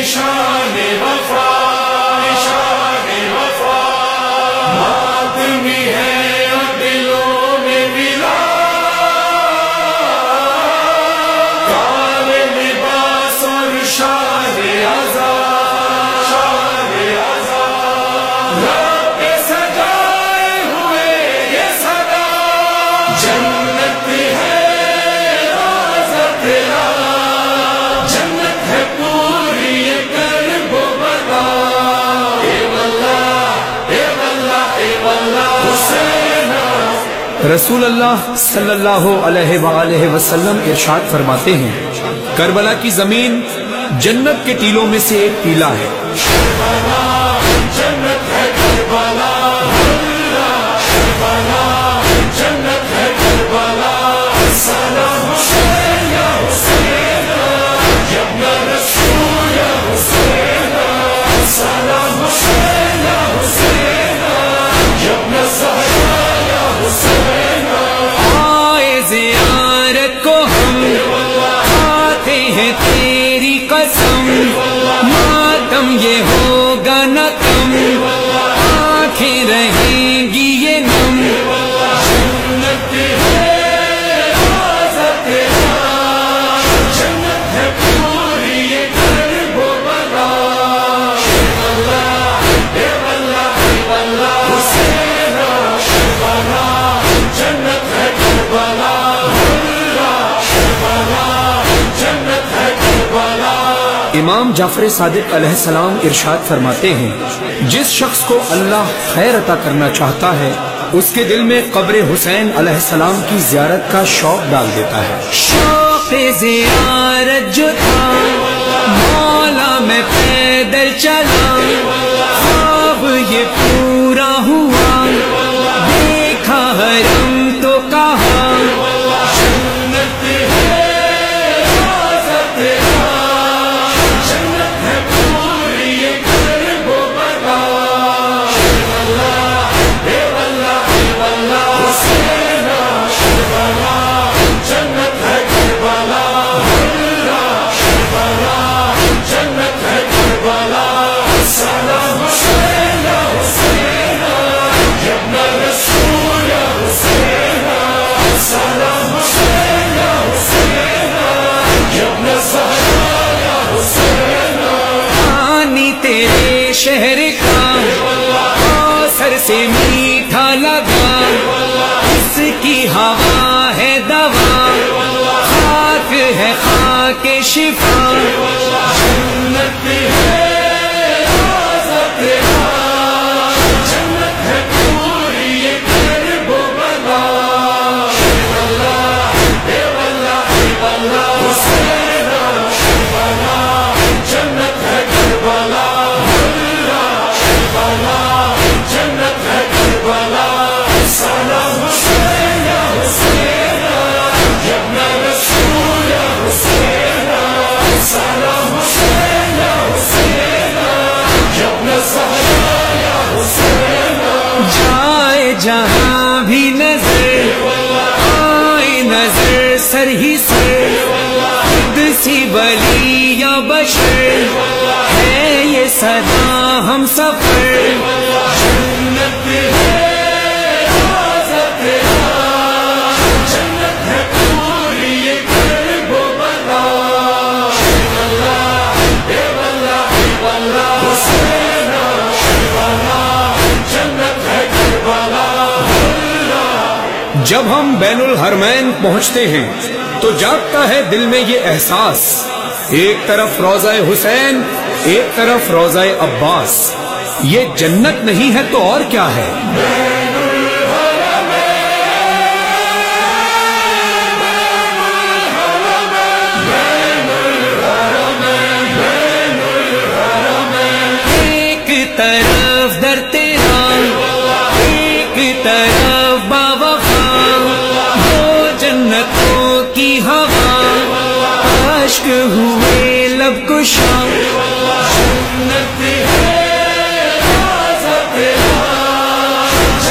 نشان وفا، نشان وفا، ماتمی ہے اور دلوں میں ملا، کار لباس اور شان آزاد، شان آزاد، رب کے سجائے ہوئے یہ صدا، جنت ہے روضہ تیرا، جنت ہے پوری یہ کرب و بلا، اے واللہ اے واللہ اے واللہ حسین۔ رسول اللہ صلی اللہ علیہ وآلہ وسلم ارشاد فرماتے ہیں، کربلا کی زمین جنت کے ٹیلوں میں سے ایک ٹیلا ہے۔ کربلا جنت ہے، کربلا کربلا جنت ہے، کربلا سلام حسین یا حسین یا ابن رسول یا حسین، سلام حسین یا حسین یا ابن زہرا یا حسین۔ آئے زیارت کو ہم آتے ہیں تیری قسم، ماتم یہ ہوگا نہ کم، آنکھیں رہیں گی یہ نم، جنت ہے روضہ تیرا، جنت ہے پوری یہ کرب و بلا، اے واللہ اے واللہ حسین، کربلا جنت ہے، کربلا کربلا جنت ہے، کربلا۔ امام جعفر صادق علیہ السلام ارشاد فرماتے ہیں، جس شخص کو اللہ خیر عطا کرنا چاہتا ہے اس کے دل میں قبر حسین علیہ السلام کی زیارت کا شوق ڈال دیتا ہے۔ شوق زیارت جو تھا مولا میں پیدل چلا، خواب یہ پورا ہوا، دیکھا حرم تو کہا، جنت ہے روضہ تیرا، جنت ہے پوری یہ کرب و بلا، اے واللہ اے واللہ حسین، کربلا جنت ہے، کربلا کربلا جنت ہے، کربلا سلام حسین یا حسین یا ابن رسول یا حسین، سلام حسین یا حسین یا ابن زہرا یا حسین۔ پانی تیرے شہر کا کوثر سے میٹھا لگا، اس کی ہوا ہے دوا، خاک ہے خاک شفا، جنت ہے روضہ تیرا، جنت ہے پوری یہ کرب و بلا، اے واللہ اے واللہ حسین، کربلا جنت ہے، کربلا کربلا جنت ہے، کربلا سلام حسین یا حسین یا ابن رسول یا حسین، سلام حسین یا حسین یا ابن زہرا یا حسین۔ جائے جہاں بھی نظر آئے نظر سر ہی سر، قدسی ولی یا بشر ہے یہ صدا ہم سفر، جنت ہے روضہ تیرا، جنت ہے پوری یہ کرب و بلا، اے واللہ اے واللہ حسین، کربلا جنت ہے، کربلا جب ہم بین الحرمین پہنچتے ہیں تو جاگتا ہے دل میں یہ احساس، ایک طرف روضہ حسین ایک طرف روضہ عباس، یہ جنت نہیں ہے تو اور کیا ہے؟ ایک طرف در تیرا ایک طرف باوفا، دو جنتوں کی ہوا، اشک ہوئے لب کشا، جنت ہے روضہ تیرا،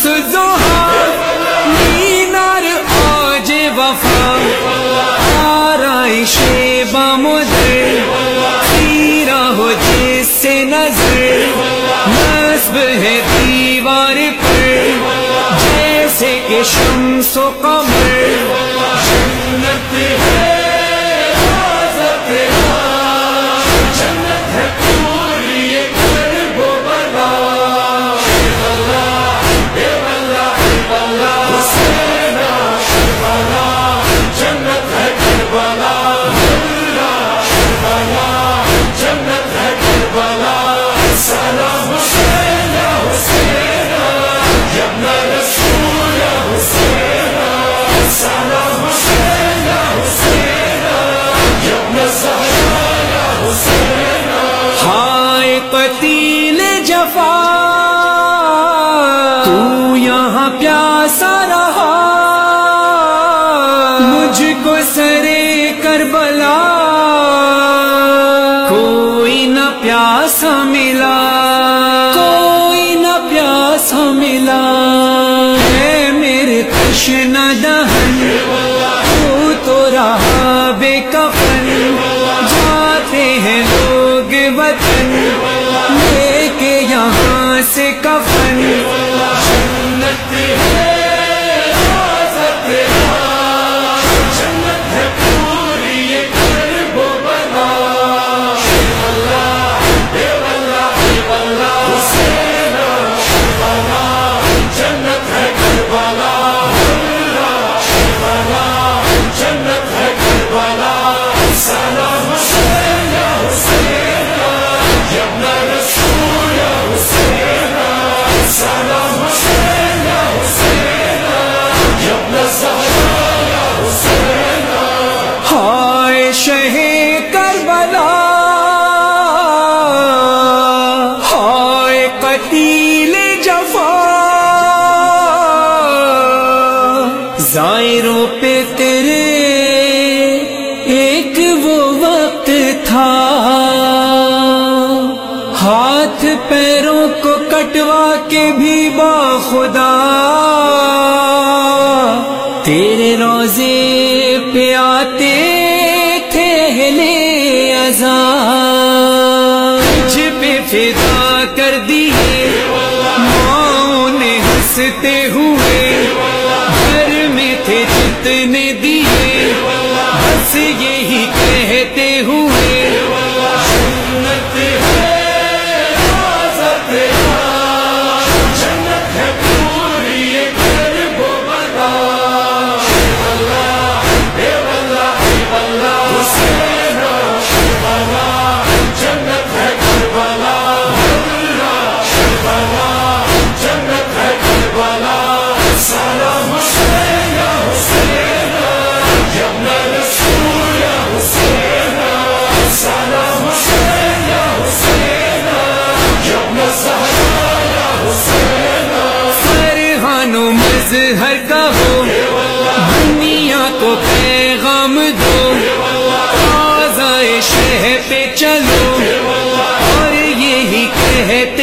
زہا مینار آج وفا آرائش بامدر خیرہ ہو جس سے نظر نصب ہے دیوار پر جیسے کہ شمس و قمر جنت ہے حاضر جنت ہے پوری کرب و بلا حسین کربلا جنت ہے کربلا جنت ہے کربلا سلام حسین حسین یا ابن رسول حسین سلام حسین حسین یا ابن زہرا حسین ہائے قتیل جفا تو یہاں پیاسا رہا مجھ کو سرے کربلا کوئی نہ پیاسا ملا کوئی نہ پیاسا ملا ہے میرے تشنہ دہن تو رہا بے کفن جاتے ہیں لوگ وطن لے کے یہاں سے کفن جنت ہے حاضر جنت ہے پوری کرب و بلا حسین کربلا جنت ہے کربلا جنت ہے کربلا سلام حسین حسین یا ابن رسول حسین سلام حسین حسین یا ابن زہرا حسین ہائے شہ کربلا ہائے قتیل جفا زائروں پہ تیرے ایک وہ وقت تھا ہاتھ پیروں کو کٹوا کے بھی باخدا تیرے روزے پہ آتے تھے اہلِ عذاب تجھ پہ فدا کر دیے ماؤں نے ہنستے ہوئے گھر میں تھے جتنے دیے بس یہی کہتے ہوئے جنت ہے حاضر جنت ہے پوری کرب و بلا حسین کربلا جنت ہے کربلا جنت ہے کربلا سلام حسین حسین یا ابن رسول حسین سلام حسین حسین یا ابن زہرا حسین فرحان و مظہر کا ہو دنیا کو پیغام دو آزائے شہ پہ چلو اور یہی کہتے